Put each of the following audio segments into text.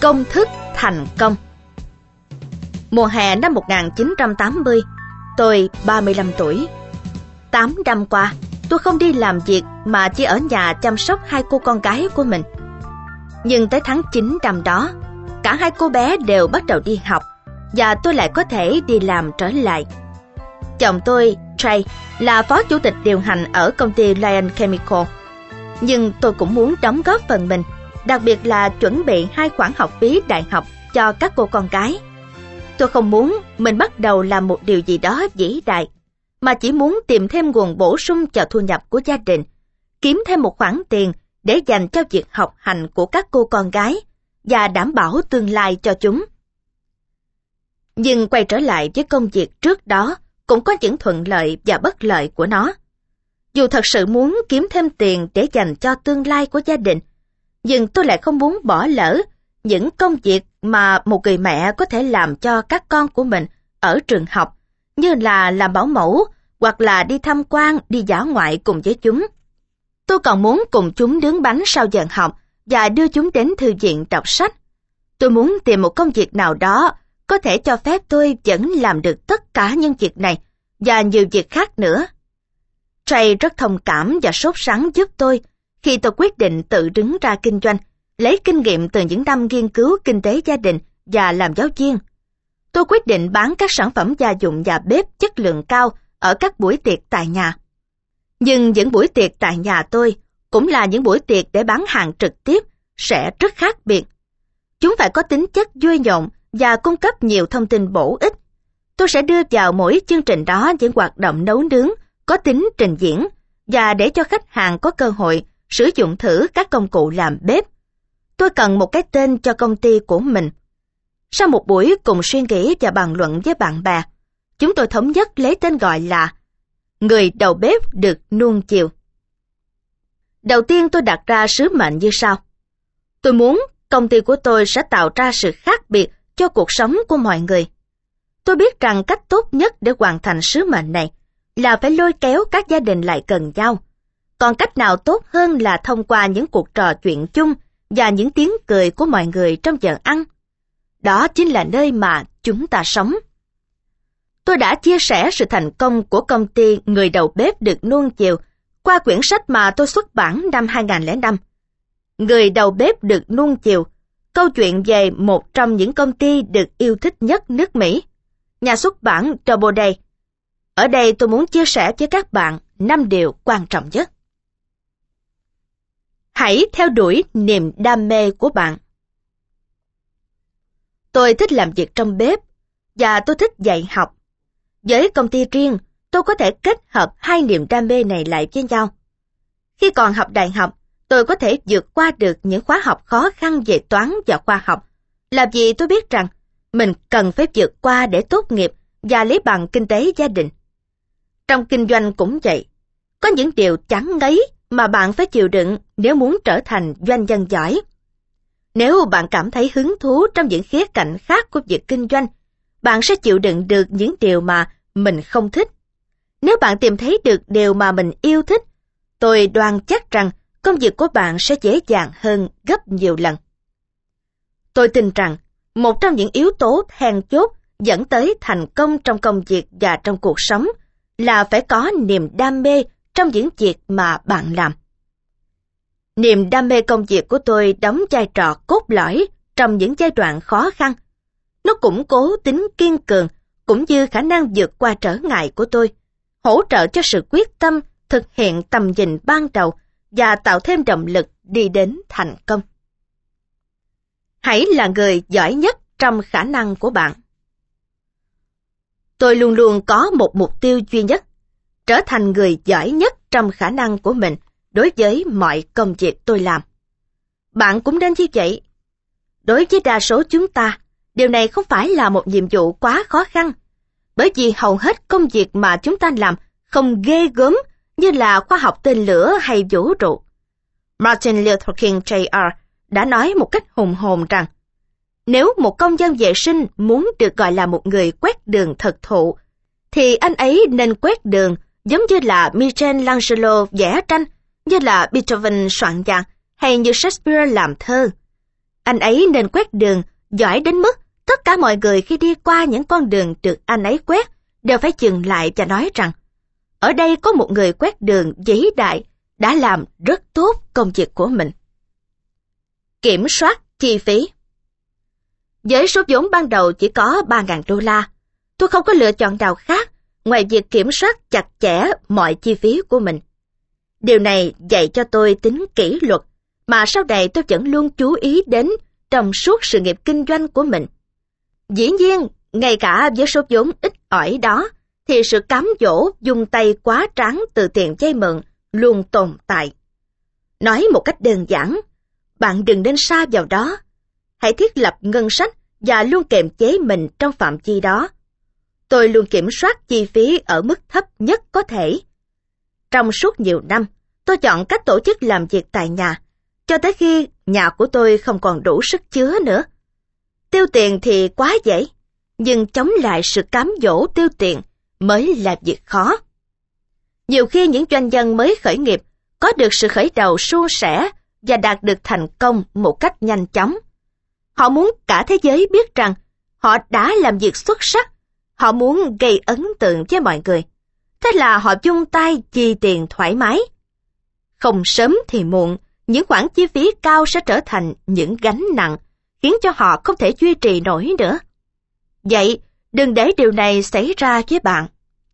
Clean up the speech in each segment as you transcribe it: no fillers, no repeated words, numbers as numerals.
Công thức thành công. Mùa hè năm 1980, tôi 35 tuổi. 8 năm qua, tôi không đi làm việc mà chỉ ở nhà chăm sóc hai cô con gái của mình. Nhưng tới tháng 9 năm đó, cả hai cô bé đều bắt đầu đi học và tôi lại có thể đi làm trở lại. Chồng tôi, Trey, là phó chủ tịch điều hành ở công ty Lion Chemical. Nhưng tôi cũng muốn đóng góp phần mình, đặc biệt là chuẩn bị 2 khoản học phí đại học cho các cô con gái. Tôi không muốn mình bắt đầu làm một điều gì đó vĩ đại, mà chỉ muốn tìm thêm nguồn bổ sung cho thu nhập của gia đình, kiếm thêm một khoản tiền để dành cho việc học hành của các cô con gái và đảm bảo tương lai cho chúng. Nhưng quay trở lại với công việc trước đó cũng có những thuận lợi và bất lợi của nó. Dù thật sự muốn kiếm thêm tiền để dành cho tương lai của gia đình, nhưng tôi lại không muốn bỏ lỡ những công việc mà một người mẹ có thể làm cho các con của mình ở trường học, như là làm bảo mẫu hoặc là đi tham quan, đi dã ngoại cùng với chúng. Tôi còn muốn cùng chúng nướng bánh sau giờ học và đưa chúng đến thư viện đọc sách. Tôi muốn tìm một công việc nào đó có thể cho phép tôi vẫn làm được tất cả những việc này và nhiều việc khác nữa. Trey rất thông cảm và sốt sắng giúp tôi khi tôi quyết định tự đứng ra kinh doanh, lấy kinh nghiệm từ những năm nghiên cứu kinh tế gia đình và làm giáo viên. Tôi quyết định bán các sản phẩm gia dụng nhà bếp chất lượng cao ở các buổi tiệc tại nhà. Nhưng những buổi tiệc tại nhà tôi cũng là những buổi tiệc để bán hàng trực tiếp sẽ rất khác biệt. Chúng phải có tính chất vui nhộn và cung cấp nhiều thông tin bổ ích. Tôi sẽ đưa vào mỗi chương trình đó những hoạt động nấu nướng có tính trình diễn và để cho khách hàng có cơ hội sử dụng thử các công cụ làm bếp. Tôi cần một cái tên cho công ty của mình. Sau một buổi cùng suy nghĩ và bàn luận với bạn bè, chúng tôi thống nhất lấy tên gọi là Người đầu bếp được nuông chiều. Đầu tiên tôi đặt ra sứ mệnh như sau. Tôi muốn công ty của tôi sẽ tạo ra sự khác biệt cho cuộc sống của mọi người. Tôi biết rằng cách tốt nhất để hoàn thành sứ mệnh này là phải lôi kéo các gia đình lại gần nhau. Còn cách nào tốt hơn là thông qua những cuộc trò chuyện chung và những tiếng cười của mọi người trong giờ ăn. Đó chính là nơi mà chúng ta sống. Tôi đã chia sẻ sự thành công của công ty Người đầu bếp được nuông chiều qua quyển sách mà tôi xuất bản năm 2005. Người đầu bếp được nuông chiều, câu chuyện về một trong những công ty được yêu thích nhất nước Mỹ, nhà xuất bản Doubleday. Ở đây tôi muốn chia sẻ với các bạn 5 điều quan trọng nhất. Hãy theo đuổi niềm đam mê của bạn. Tôi thích làm việc trong bếp và tôi thích dạy học. Với công ty riêng, tôi có thể kết hợp 2 niềm đam mê này lại với nhau. Khi còn học đại học, tôi có thể vượt qua được những khóa học khó khăn về toán và khoa học, là vì tôi biết rằng mình cần phải vượt qua để tốt nghiệp và lấy bằng kinh tế gia đình. Trong kinh doanh cũng vậy, có những điều chán ngấy mà bạn phải chịu đựng nếu muốn trở thành doanh nhân giỏi. Nếu bạn cảm thấy hứng thú trong những khía cạnh khác của việc kinh doanh, bạn sẽ chịu đựng được những điều mà mình không thích. Nếu bạn tìm thấy được điều mà mình yêu thích, tôi đoan chắc rằng công việc của bạn sẽ dễ dàng hơn gấp nhiều lần. Tôi tin rằng một trong những yếu tố then chốt dẫn tới thành công trong công việc và trong cuộc sống là phải có niềm đam mê trong những việc mà bạn làm. Niềm đam mê công việc của tôi đóng vai trò cốt lõi trong những giai đoạn khó khăn. Nó củng cố tính kiên cường cũng như khả năng vượt qua trở ngại của tôi, hỗ trợ cho sự quyết tâm thực hiện tầm nhìn ban đầu và tạo thêm động lực đi đến thành công. Hãy là người giỏi nhất trong khả năng của bạn. Tôi luôn luôn có một mục tiêu duy nhất, trở thành người giỏi nhất trong khả năng của mình đối với mọi công việc tôi làm. Bạn cũng nên như vậy. Đối với đa số chúng ta, điều này không phải là một nhiệm vụ quá khó khăn, bởi vì hầu hết công việc mà chúng ta làm không ghê gớm như là khoa học tên lửa hay vũ trụ. Martin Luther King Jr. đã nói một cách hùng hồn rằng, nếu một công dân vệ sinh muốn được gọi là một người quét đường thực thụ, thì anh ấy nên quét đường giống như là Michelangelo vẽ tranh, như là Beethoven soạn nhạc, hay như Shakespeare làm thơ. Anh ấy nên quét đường, giỏi đến mức tất cả mọi người khi đi qua những con đường được anh ấy quét đều phải dừng lại và nói rằng ở đây có một người quét đường vĩ đại đã làm rất tốt công việc của mình. Kiểm soát chi phí. Với số vốn ban đầu chỉ có 3.000 đô la, tôi không có lựa chọn nào khác ngoài việc kiểm soát chặt chẽ mọi chi phí của mình. Điều này dạy cho tôi tính kỷ luật mà sau này tôi vẫn luôn chú ý đến trong suốt sự nghiệp kinh doanh của mình. Dĩ nhiên, ngay cả với số vốn ít ỏi đó, thì sự cám dỗ dùng tay quá tráng từ tiền vay mượn luôn tồn tại. Nói một cách đơn giản, bạn đừng nên sa vào đó. Hãy thiết lập ngân sách và luôn kiềm chế mình trong phạm vi đó. Tôi luôn kiểm soát chi phí ở mức thấp nhất có thể. Trong suốt nhiều năm, tôi chọn cách tổ chức làm việc tại nhà, cho tới khi nhà của tôi không còn đủ sức chứa nữa. Tiêu tiền thì quá dễ, nhưng chống lại sự cám dỗ tiêu tiền mới là việc khó. Nhiều khi những doanh nhân mới khởi nghiệp có được sự khởi đầu suôn sẻ và đạt được thành công một cách nhanh chóng. Họ muốn cả thế giới biết rằng họ đã làm việc xuất sắc. Họ muốn gây ấn tượng với mọi người. Thế là họ vung tay chi tiền thoải mái. Không sớm thì muộn, những khoản chi phí cao sẽ trở thành những gánh nặng, khiến cho họ không thể duy trì nổi nữa. Vậy, đừng để điều này xảy ra với bạn.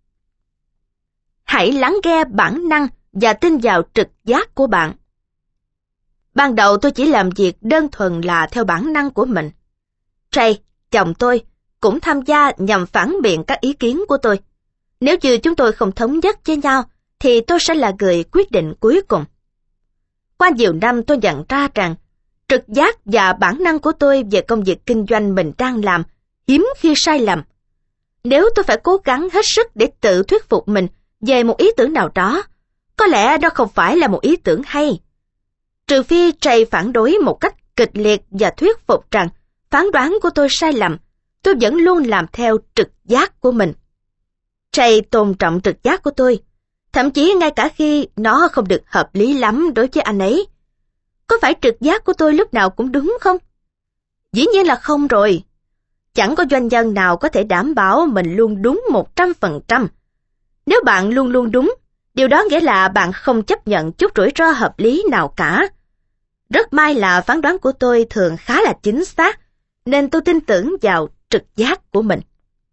Hãy lắng nghe bản năng và tin vào trực giác của bạn. Ban đầu tôi chỉ làm việc đơn thuần là theo bản năng của mình. Trey, chồng tôi, cũng tham gia nhằm phản biện các ý kiến của tôi. Nếu như chúng tôi không thống nhất với nhau, thì tôi sẽ là người quyết định cuối cùng. Qua nhiều năm tôi nhận ra rằng, trực giác và bản năng của tôi về công việc kinh doanh mình đang làm hiếm khi sai lầm. Nếu tôi phải cố gắng hết sức để tự thuyết phục mình về một ý tưởng nào đó, có lẽ đó không phải là một ý tưởng hay. Trừ phi Trey phản đối một cách kịch liệt và thuyết phục rằng phán đoán của tôi sai lầm, tôi vẫn luôn làm theo trực giác của mình. Trey tôn trọng trực giác của tôi, thậm chí ngay cả khi nó không được hợp lý lắm đối với anh ấy. Có phải trực giác của tôi lúc nào cũng đúng không? Dĩ nhiên là không rồi. Chẳng có doanh nhân nào có thể đảm bảo mình luôn đúng 100%. Nếu bạn luôn luôn đúng, điều đó nghĩa là bạn không chấp nhận chút rủi ro hợp lý nào cả. Rất may là phán đoán của tôi thường khá là chính xác, nên tôi tin tưởng vào trực giác của mình.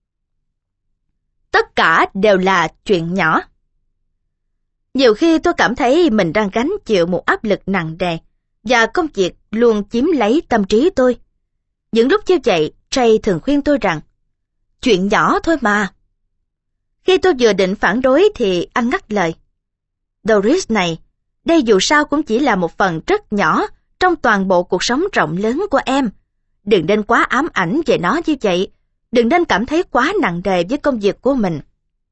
Tất cả đều là chuyện nhỏ. Nhiều khi tôi cảm thấy mình đang gánh chịu một áp lực nặng nề, và công việc luôn chiếm lấy tâm trí tôi. Những lúc như vậy, Trey thường khuyên tôi rằng, chuyện nhỏ thôi mà. Khi tôi vừa định phản đối thì anh ngắt lời. Doris này, đây dù sao cũng chỉ là một phần rất nhỏ trong toàn bộ cuộc sống rộng lớn của em. Đừng nên quá ám ảnh về nó như vậy. Đừng nên cảm thấy quá nặng nề với công việc của mình.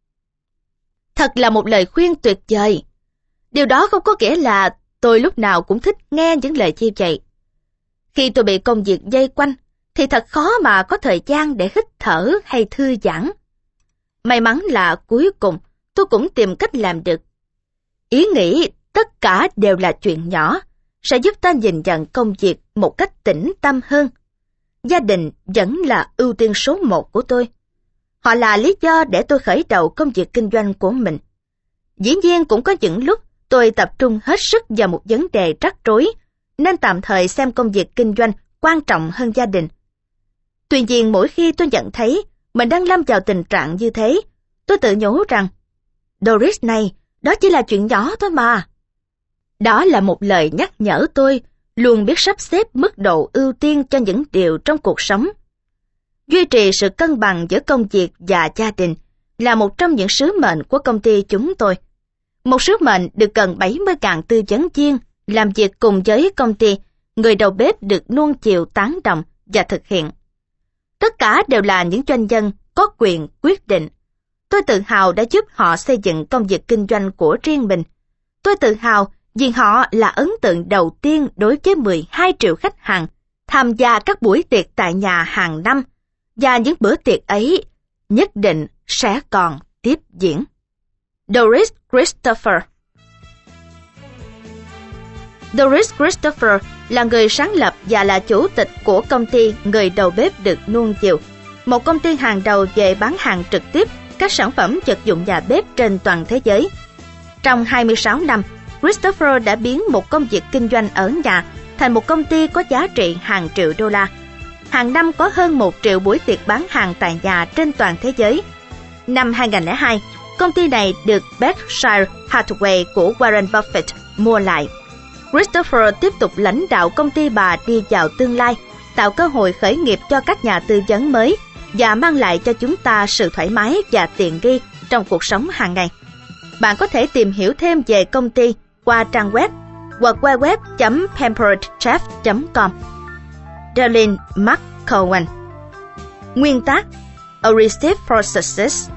Thật là một lời khuyên tuyệt vời. Điều đó không có nghĩa là tôi lúc nào cũng thích nghe những lời như vậy. Khi tôi bị công việc vây quanh, thì thật khó mà có thời gian để hít thở hay thư giãn. May mắn là cuối cùng tôi cũng tìm cách làm được. Ý nghĩ tất cả đều là chuyện nhỏ sẽ giúp ta nhìn nhận công việc một cách tĩnh tâm hơn. Gia đình vẫn là ưu tiên số 1 của tôi. Họ là lý do để tôi khởi đầu công việc kinh doanh của mình. Dĩ nhiên cũng có những lúc tôi tập trung hết sức vào một vấn đề rắc rối, nên tạm thời xem công việc kinh doanh quan trọng hơn gia đình. Tuy nhiên mỗi khi tôi nhận thấy mình đang lâm vào tình trạng như thế, tôi tự nhủ rằng, Doris này, đó chỉ là chuyện nhỏ thôi mà. Đó là một lời nhắc nhở tôi luôn biết sắp xếp mức độ ưu tiên cho những điều trong cuộc sống. Duy trì sự cân bằng giữa công việc và gia đình là một trong những sứ mệnh của công ty chúng tôi. Một sứ mệnh được gần 70.000 tư vấn viên làm việc cùng với công ty, người đầu bếp được nuông chiều tán đồng và thực hiện. Tất cả đều là những doanh nhân có quyền quyết định. Tôi tự hào đã giúp họ xây dựng công việc kinh doanh của riêng mình. Tôi tự hào vì họ là ấn tượng đầu tiên đối với 12 triệu khách hàng tham gia các buổi tiệc tại nhà hàng năm, và những bữa tiệc ấy nhất định sẽ còn tiếp diễn. Doris Christopher. Doris Christopher là người sáng lập và là chủ tịch của công ty Người Đầu Bếp Được Nuông Chiều, một công ty hàng đầu về bán hàng trực tiếp các sản phẩm vật dụng nhà bếp trên toàn thế giới. Trong 26 năm, Christopher đã biến một công việc kinh doanh ở nhà thành một công ty có giá trị hàng triệu đô la. Hàng năm có hơn 1 triệu buổi tiệc bán hàng tại nhà trên toàn thế giới. Năm 2002, công ty này được Berkshire Hathaway của Warren Buffett mua lại. Christopher tiếp tục lãnh đạo công ty bà đi vào tương lai, tạo cơ hội khởi nghiệp cho các nhà tư vấn mới và mang lại cho chúng ta sự thoải mái và tiện nghi trong cuộc sống hàng ngày. Bạn có thể tìm hiểu thêm về công ty qua trang web hoặc www.pamperedchef.com. Darlene McCowan. Nguyên tác: A Recipe for Success.